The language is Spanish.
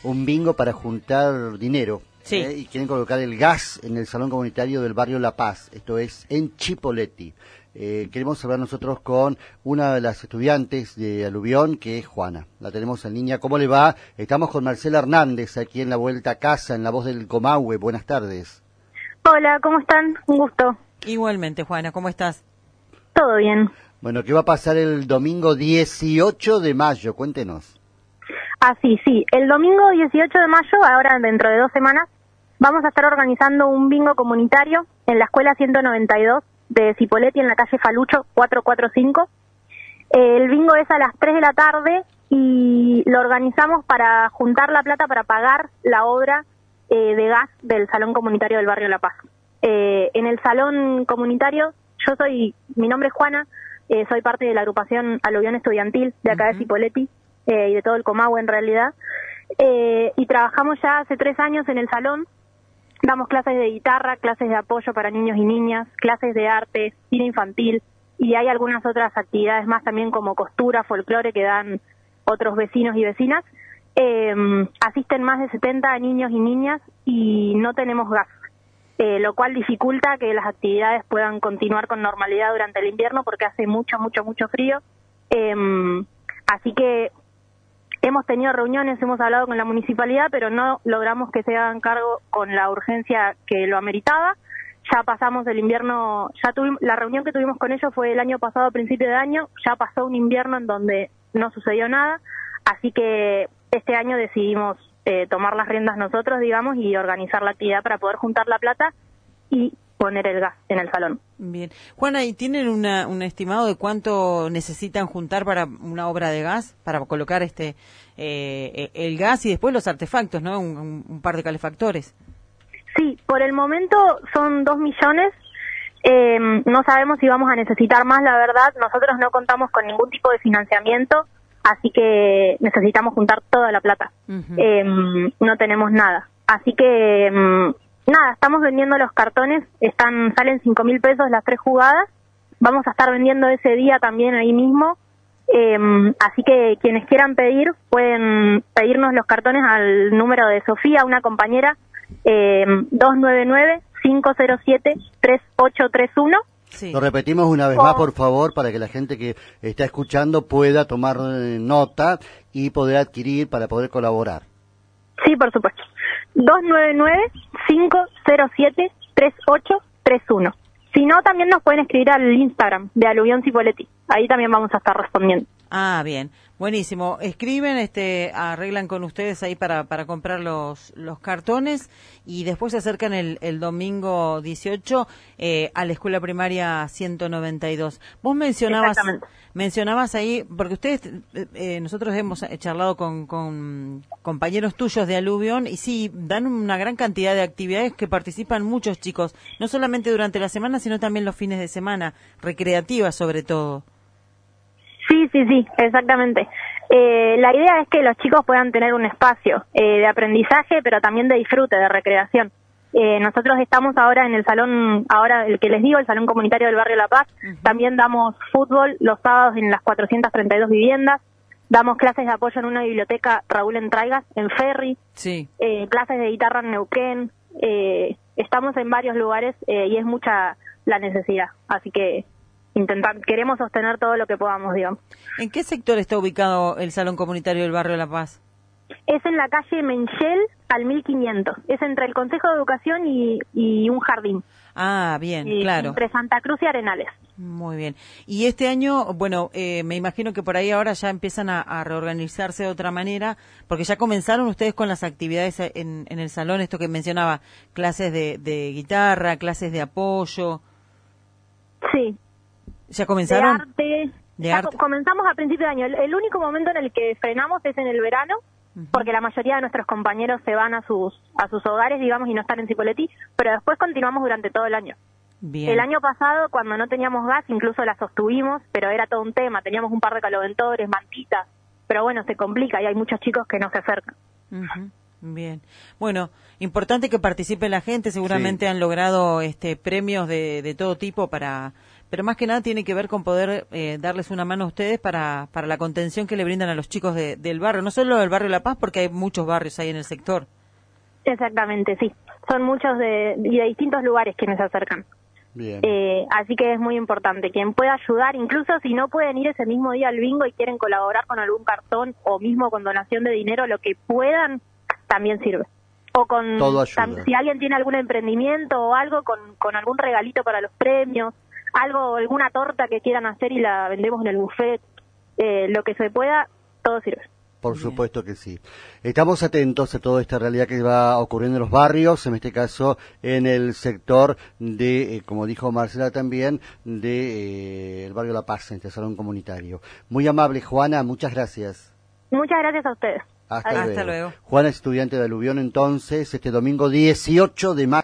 un bingo para juntar dinero. Sí. Y quieren colocar el gas en el salón comunitario del barrio La Paz, esto es en Chipoleti. Queremos hablar nosotros con una de las estudiantes de Aluvión, que es Juana. La tenemos en línea. ¿Cómo le va? Estamos con Marcela Hernández, aquí en La Vuelta a Casa, en La Voz del Comahue. Buenas tardes. Hola, ¿cómo están? Un gusto. Igualmente, Juana, ¿cómo estás? Todo bien. Bueno, ¿qué va a pasar el domingo 18 de mayo? Cuéntenos. Sí. El domingo 18 de mayo, ahora dentro de 2 semanas, vamos a estar organizando un bingo comunitario en la escuela 192 de Cipolletti, en la calle Falucho 445. El bingo es a las 3 de la tarde y lo organizamos para juntar la plata para pagar la obra de gas del Salón Comunitario del Barrio La Paz. En el Salón Comunitario, mi nombre es Juana, soy parte de la agrupación Aluvión Estudiantil de acá de Cipolletti y de todo el Comahue en realidad. Y trabajamos ya hace 3 años en el salón. Damos clases de guitarra, clases de apoyo para niños y niñas, clases de arte, cine infantil, y hay algunas otras actividades más también como costura, folclore, que dan otros vecinos y vecinas. Asisten más de 70 niños y niñas y no tenemos gas, lo cual dificulta que las actividades puedan continuar con normalidad durante el invierno porque hace mucho frío. Así que hemos tenido reuniones, hemos hablado con la municipalidad, pero no logramos que se hagan cargo con la urgencia que lo ameritaba. Ya pasamos el invierno, la reunión que tuvimos con ellos fue el año pasado, a principio de año, ya pasó un invierno en donde no sucedió nada, así que este año decidimos tomar las riendas nosotros, digamos, y organizar la actividad para poder juntar la plata y poner el gas en el salón. Bien. Juana, ¿y tienen un estimado de cuánto necesitan juntar para una obra de gas, para colocar el gas y después los artefactos, ¿no? Un par de calefactores. Sí, por el momento son 2 millones. No sabemos si vamos a necesitar más, la verdad. Nosotros no contamos con ningún tipo de financiamiento, así que necesitamos juntar toda la plata. No tenemos nada. Así que nada, estamos vendiendo los cartones, salen 5.000 pesos las 3 jugadas, vamos a estar vendiendo ese día también ahí mismo, así que quienes quieran pedir, pueden pedirnos los cartones al número de Sofía, una compañera, 299-507-3831. Sí. Lo repetimos una vez más, por favor, para que la gente que está escuchando pueda tomar nota y poder adquirir para poder colaborar. Sí, por supuesto. 299-507-3831. Si no, también nos pueden escribir al Instagram de Aluvión Cipolletti. Ahí también vamos a estar respondiendo. Ah, bien. Buenísimo. Escriben, arreglan con ustedes ahí para comprar los cartones y después se acercan el domingo 18 a la escuela primaria 192. Vos mencionabas ahí, porque ustedes, nosotros hemos charlado con compañeros tuyos de Aluvión y sí, dan una gran cantidad de actividades que participan muchos chicos, no solamente durante la semana, sino también los fines de semana, recreativas sobre todo. Sí, exactamente. La idea es que los chicos puedan tener un espacio de aprendizaje, pero también de disfrute, de recreación. Nosotros estamos ahora en el salón, ahora el que les digo, el Salón Comunitario del Barrio La Paz. También damos fútbol los sábados en las 432 viviendas. Damos clases de apoyo en una biblioteca Raúl Entraigas, en Ferry. Sí. Clases de guitarra en Neuquén. Estamos en varios lugares y es mucha la necesidad. Así que queremos sostener todo lo que podamos, digamos. ¿En qué sector está ubicado el Salón Comunitario del Barrio La Paz? Es en la calle Menchel al 1500. Es entre el Consejo de Educación y un jardín. Ah, bien, claro. Entre Santa Cruz y Arenales. Muy bien. Y este año, bueno, me imagino que por ahí ahora ya empiezan a reorganizarse de otra manera, porque ya comenzaron ustedes con las actividades en el salón, esto que mencionaba, clases de guitarra, clases de apoyo. Sí. ¿Ya comenzaron? De arte. Comenzamos a principio de año. El único momento en el que frenamos es en el verano, porque la mayoría de nuestros compañeros se van a sus hogares, digamos, y no están en Cipolletti, pero después continuamos durante todo el año. Bien. El año pasado, cuando no teníamos gas, incluso la sostuvimos, pero era todo un tema. Teníamos un par de caloventores, mantitas, pero bueno, se complica y hay muchos chicos que no se acercan. Bien. Bueno, importante que participe la gente. Seguramente han logrado premios de todo tipo para pero más que nada tiene que ver con poder darles una mano a ustedes para la contención que le brindan a los chicos del barrio, no solo del barrio La Paz, porque hay muchos barrios ahí en el sector. Exactamente, sí. Son muchos de distintos lugares que nos acercan. Bien. Así que es muy importante. Quien pueda ayudar, incluso si no pueden ir ese mismo día al bingo y quieren colaborar con algún cartón o mismo con donación de dinero, lo que puedan, también sirve. O con, Todo ayuda. si alguien tiene algún emprendimiento o algo, con algún regalito para los premios, algo, alguna torta que quieran hacer y la vendemos en el buffet, lo que se pueda, todo sirve. Por supuesto que sí. Estamos atentos a toda esta realidad que va ocurriendo en los barrios, en este caso en el sector de, como dijo Marcela también, de el barrio La Paz, en este salón comunitario. Muy amable, Juana, muchas gracias. Muchas gracias a ustedes. Hasta luego. Juana es estudiante de Aluvión, entonces, este domingo 18 de mayo.